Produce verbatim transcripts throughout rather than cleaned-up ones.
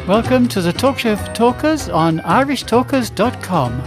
Welcome to the Talk Show for Talkers on irish talkers dot com.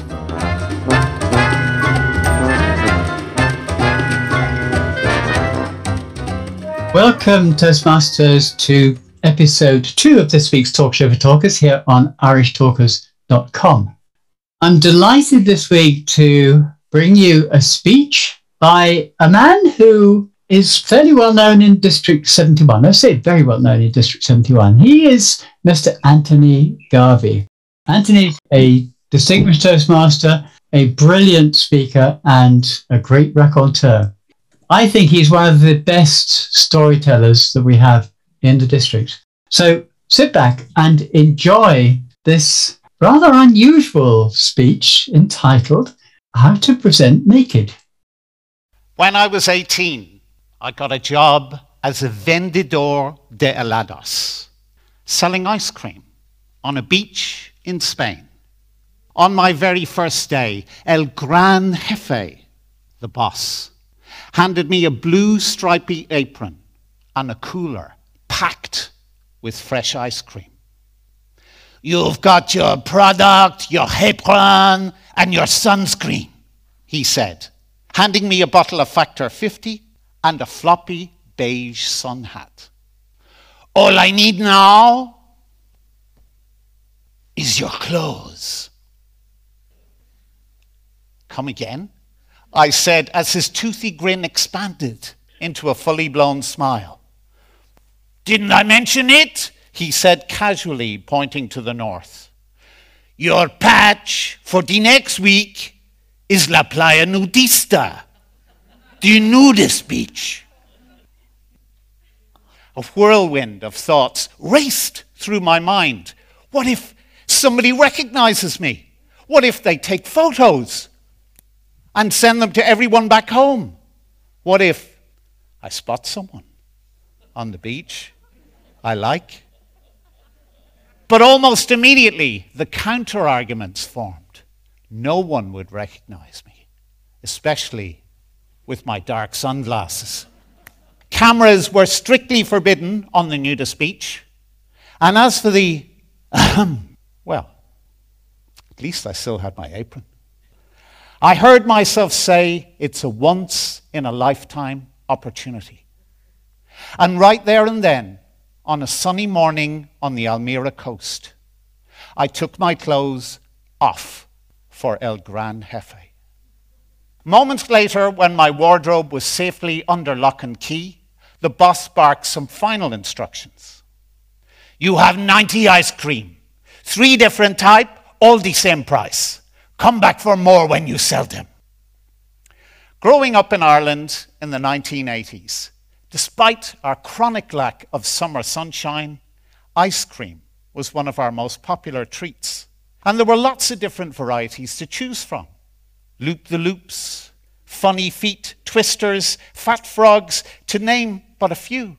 Welcome, Toastmasters, to episode two of this week's Talk Show for Talkers here on irish talkers dot com. I'm delighted this week to bring you a speech by a man who is fairly well known in District seventy-one. I say very well known in District seventy-one. He is Mister Anthony Garvey. Anthony, a distinguished Toastmaster, a brilliant speaker, and a great raconteur. I think he's one of the best storytellers that we have in the district. So sit back and enjoy this rather unusual speech entitled How to Present Naked. When I was eighteen, I got a job as a vendedor de helados, selling ice cream on a beach in Spain. On my very first day, El Gran Jefe, the boss, handed me a blue stripy apron and a cooler packed with fresh ice cream. "You've got your product, your apron, and your sunscreen," he said, handing me a bottle of Factor fifty and a floppy beige sun hat. "All I need now is your clothes." "Come again?" I said as his toothy grin expanded into a fully blown smile. "Didn't I mention it?" he said casually, pointing to the north. "Your patch for the next week is La Playa Nudista, the nudist beach." A whirlwind of thoughts raced through my mind. What if somebody recognizes me? What if they take photos and send them to everyone back home? What if I spot someone on the beach I like? But almost immediately, the counter-arguments formed. No one would recognize me, especially with my dark sunglasses. Cameras were strictly forbidden on the nudist beach. And as for the, ahem, well, at least I still had my apron. I heard myself say it's a once-in-a-lifetime opportunity. And right there and then, on a sunny morning on the Almira coast, I took my clothes off for El Gran Jefe. Moments later, when my wardrobe was safely under lock and key, the boss barked some final instructions. "You have ninety ice cream, three different type, all the same price. Come back for more when you sell them." Growing up in Ireland in the nineteen eighties, despite our chronic lack of summer sunshine, ice cream was one of our most popular treats. And there were lots of different varieties to choose from. Loop-the-loops, funny feet, twisters, fat frogs, to name but a few.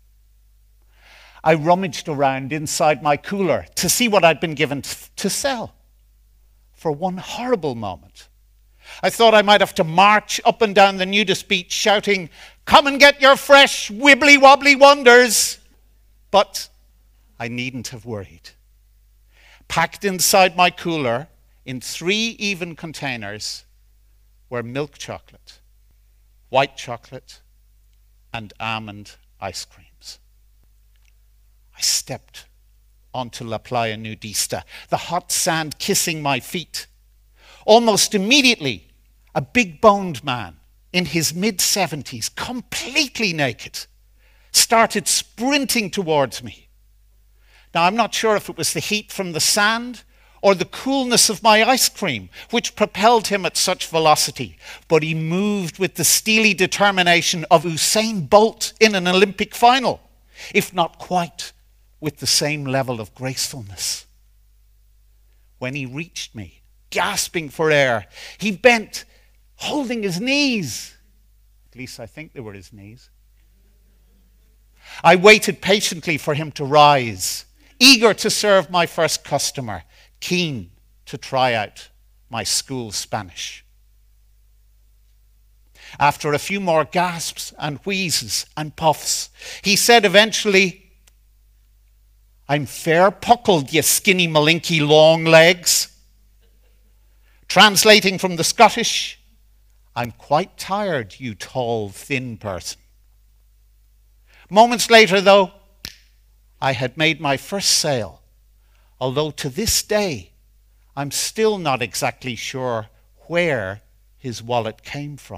I rummaged around inside my cooler to see what I'd been given t- to sell. For one horrible moment, I thought I might have to march up and down the nudist beach shouting, "Come and get your fresh wibbly-wobbly wonders." But I needn't have worried. Packed inside my cooler in three even containers were milk chocolate, white chocolate, and almond ice creams. I stepped onto La Playa Nudista, the hot sand kissing my feet. Almost immediately, a big-boned man in his mid-seventies, completely naked, started sprinting towards me. Now, I'm not sure if it was the heat from the sand or the coolness of my ice cream which propelled him at such velocity, but he moved with the steely determination of Usain Bolt in an Olympic final, if not quite with the same level of gracefulness. When he reached me, gasping for air, he bent, holding his knees. At least I think they were his knees. I waited patiently for him to rise, eager to serve my first customer, keen to try out my school Spanish. After a few more gasps and wheezes and puffs, he said eventually, I'm fair puckled, ye skinny malinky long legs. Translating from the Scottish, I'm quite tired, you tall, thin person. Moments later, though, I had made my first sale, although to this day, I'm still not exactly sure where his wallet came from.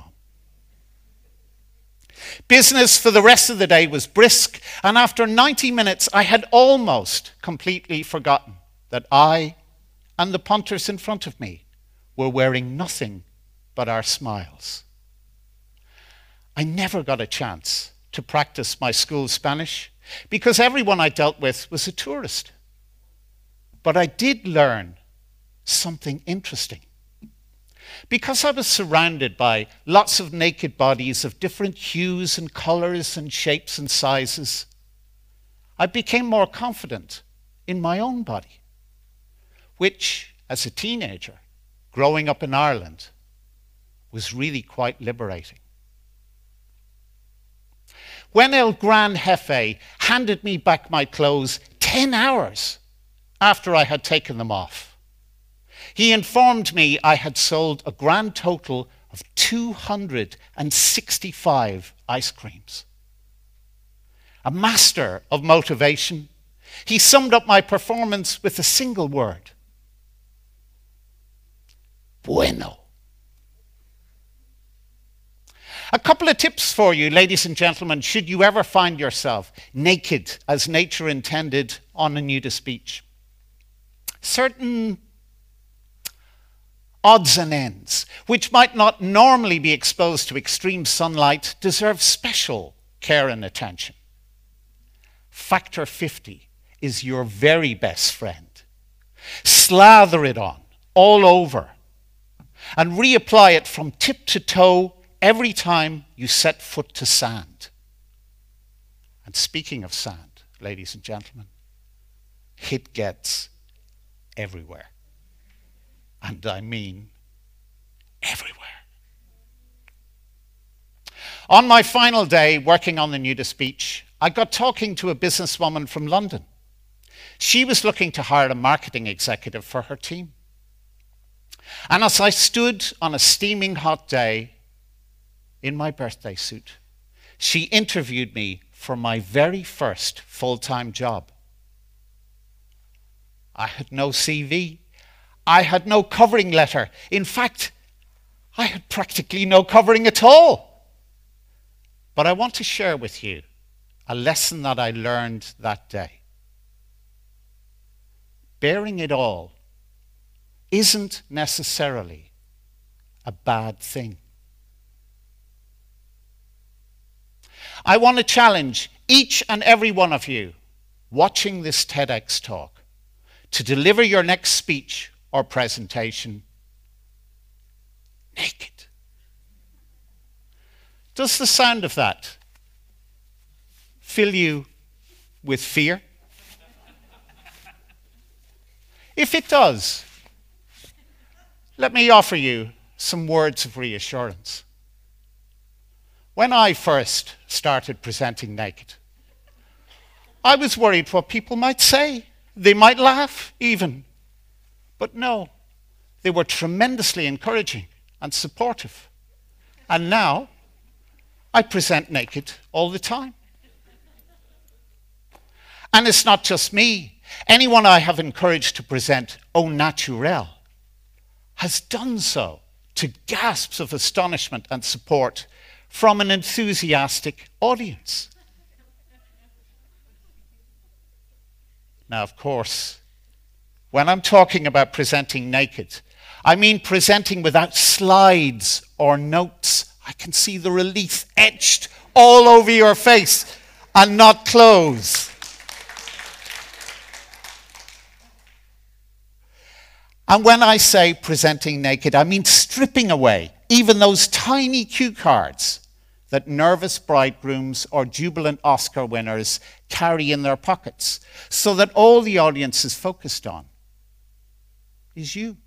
Business for the rest of the day was brisk, and after ninety minutes, I had almost completely forgotten that I and the punters in front of me were wearing nothing but our smiles. I never got a chance to practice my school Spanish because everyone I dealt with was a tourist. But I did learn something interesting. Because I was surrounded by lots of naked bodies of different hues and colors and shapes and sizes, I became more confident in my own body, which, as a teenager, growing up in Ireland, was really quite liberating. When El Gran Jefe handed me back my clothes ten hours after I had taken them off, he informed me I had sold a grand total of two hundred sixty-five ice creams. A master of motivation, he summed up my performance with a single word: bueno. A couple of tips for you, ladies and gentlemen, should you ever find yourself naked as nature intended on a nudist beach. Certain odds and ends, which might not normally be exposed to extreme sunlight, deserve special care and attention. Factor fifty is your very best friend. Slather it on all over and reapply it from tip to toe every time you set foot to sand. And speaking of sand, ladies and gentlemen, it gets everywhere. And I mean everywhere. On my final day working on the nudist beach, I got talking to a businesswoman from London. She was looking to hire a marketing executive for her team. And as I stood on a steaming hot day in my birthday suit, she interviewed me for my very first full-time job. I had no C V. I had no covering letter. In fact, I had practically no covering at all. But I want to share with you a lesson that I learned that day. Bearing it all isn't necessarily a bad thing. I want to challenge each and every one of you watching this TEDx talk to deliver your next speech or presentation naked. Does the sound of that fill you with fear? If it does, let me offer you some words of reassurance. When I first started presenting naked, I was worried what people might say. They might laugh even. But no, they were tremendously encouraging and supportive. And now, I present naked all the time. And it's not just me. Anyone I have encouraged to present au naturel has done so to gasps of astonishment and support from an enthusiastic audience. Now, of course, when I'm talking about presenting naked, I mean presenting without slides or notes. I can see the relief etched all over your face and not clothes. And when I say presenting naked, I mean stripping away even those tiny cue cards that nervous bridegrooms or jubilant Oscar winners carry in their pockets, so that all the audience is focused on is you.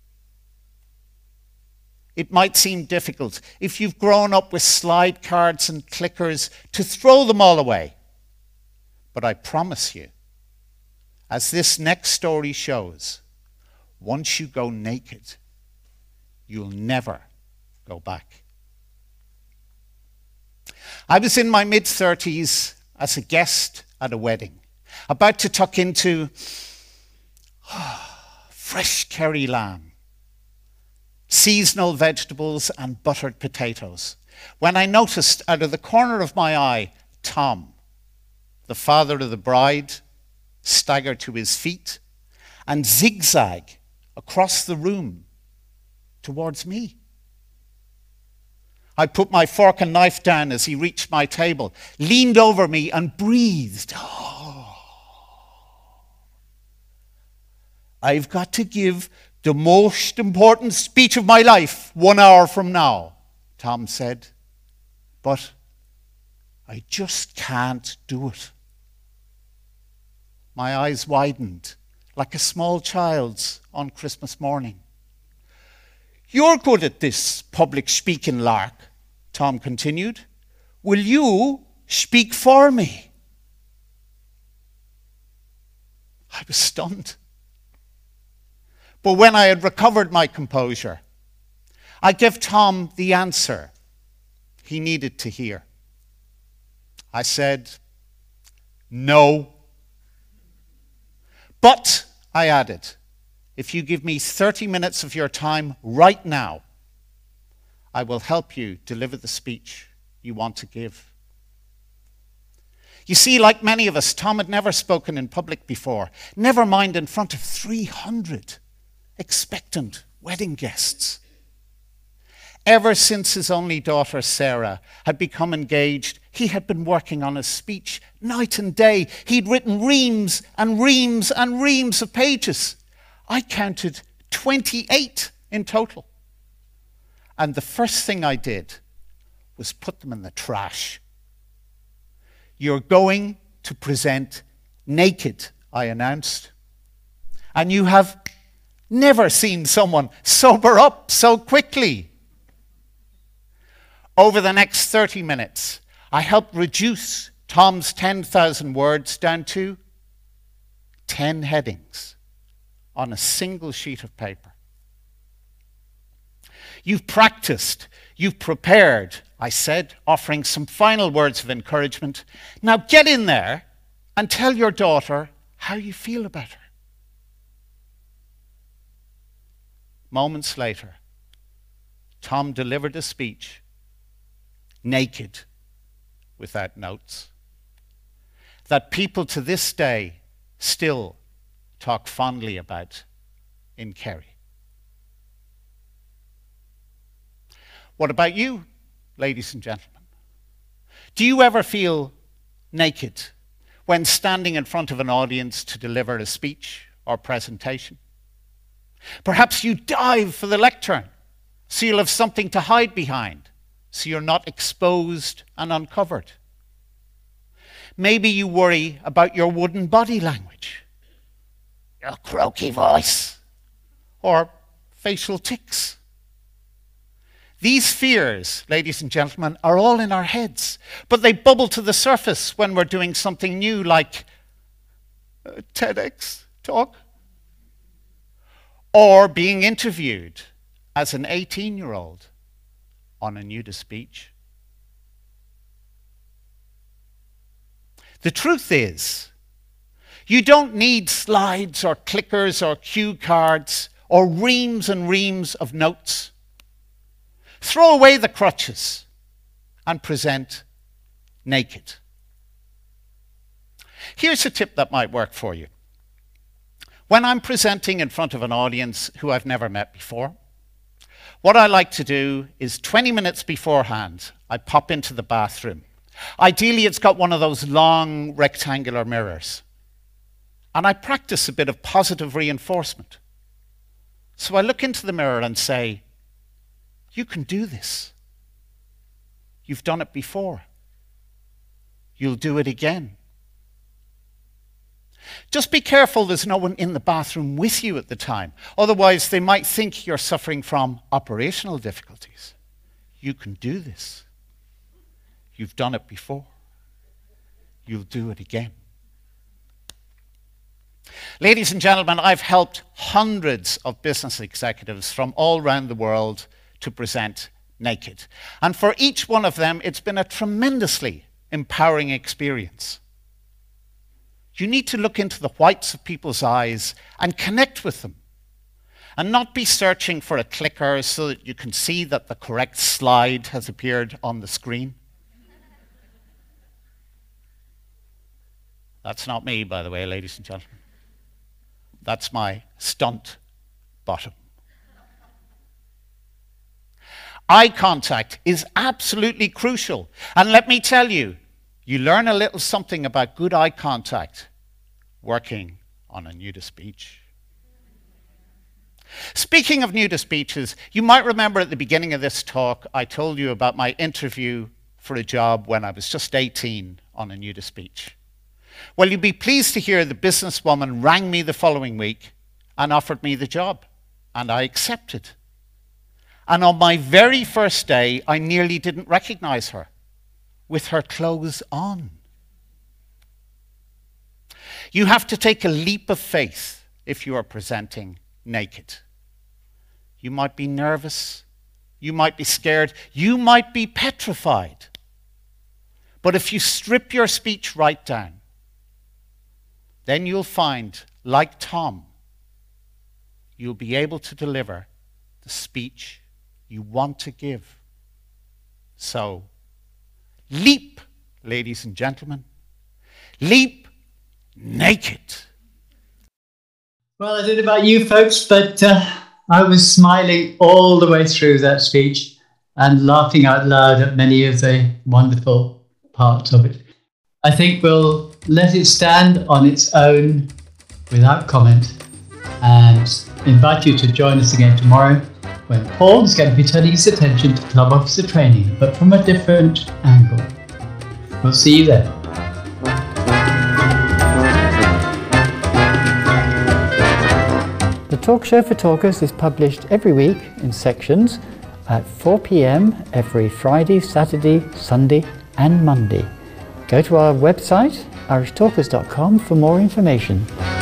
It might seem difficult, if you've grown up with slide cards and clickers, to throw them all away. But I promise you, as this next story shows, once you go naked, you'll never go back. I was in my mid-thirties as a guest at a wedding, about to tuck into fresh curry lamb, seasonal vegetables and buttered potatoes, when I noticed out of the corner of my eye, Tom, the father of the bride, stagger to his feet and zigzag across the room towards me. I put my fork and knife down as he reached my table, leaned over me and breathed. Oh. I've got to give the most important speech of my life one hour from now, Tom said, but I just can't do it. My eyes widened like a small child's on Christmas morning. You're good at this public speaking, lark, Tom continued. Will you speak for me? I was stunned. But when I had recovered my composure, I gave Tom the answer he needed to hear. I said, no. But, I added, if you give me thirty minutes of your time right now, I will help you deliver the speech you want to give. You see, like many of us, Tom had never spoken in public before, never mind in front of three hundred expectant wedding guests. Ever since his only daughter, Sarah, had become engaged, he had been working on his speech night and day. He'd written reams and reams and reams of pages. I counted twenty-eight in total. And the first thing I did was put them in the trash. You're going to present naked, I announced. And you have never seen someone sober up so quickly. Over the next thirty minutes, I helped reduce Tom's ten thousand words down to ten headings on a single sheet of paper. You've practiced, you've prepared, I said, offering some final words of encouragement. Now get in there and tell your daughter how you feel about her. Moments later, Tom delivered a speech, naked, without notes, that people to this day still talk fondly about in Kerry. What about you, ladies and gentlemen? Do you ever feel naked when standing in front of an audience to deliver a speech or presentation? Perhaps you dive for the lectern, so you'll have something to hide behind, so you're not exposed and uncovered. Maybe you worry about your wooden body language, your croaky voice, or facial tics. These fears, ladies and gentlemen, are all in our heads, but they bubble to the surface when we're doing something new like a TEDx talk, or being interviewed as an eighteen-year-old on a nudist speech. The truth is, you don't need slides or clickers or cue cards or reams and reams of notes. Throw away the crutches and present naked. Here's a tip that might work for you. When I'm presenting in front of an audience who I've never met before, what I like to do is twenty minutes beforehand, I pop into the bathroom. Ideally, it's got one of those long rectangular mirrors. And I practice a bit of positive reinforcement. So I look into the mirror and say, you can do this. You've done it before. You'll do it again. Just be careful there's no one in the bathroom with you at the time. Otherwise, they might think you're suffering from operational difficulties. You can do this. You've done it before. You'll do it again. Ladies and gentlemen, I've helped hundreds of business executives from all around the world to present naked. And for each one of them, it's been a tremendously empowering experience. You need to look into the whites of people's eyes and connect with them, and not be searching for a clicker so that you can see that the correct slide has appeared on the screen. That's not me, by the way, ladies and gentlemen. That's my stunt bottom. Eye contact is absolutely crucial. And let me tell you, you learn a little something about good eye contact working on a nudist beach. Speaking of nudist beaches, you might remember at the beginning of this talk, I told you about my interview for a job when I was just eighteen on a nudist beach. Well, you'll be pleased to hear the businesswoman rang me the following week and offered me the job, and I accepted. And on my very first day, I nearly didn't recognize her, with her clothes on. You have to take a leap of faith if you are presenting naked. You might be nervous, you might be scared, you might be petrified. But if you strip your speech right down, then you'll find, like Tom, you'll be able to deliver the speech you want to give. So, leap, ladies and gentlemen. Leap naked. Well, I don't know about you folks, but uh, I was smiling all the way through that speech and laughing out loud at many of the wonderful parts of it. I think we'll let it stand on its own without comment and invite you to join us again tomorrow when Paul is going to be turning his attention to club officer training, but from a different angle. We'll see you then. The Talk Show for Talkers is published every week in sections at four p m every Friday, Saturday, Sunday and Monday. Go to our website, irish talkers dot com, for more information.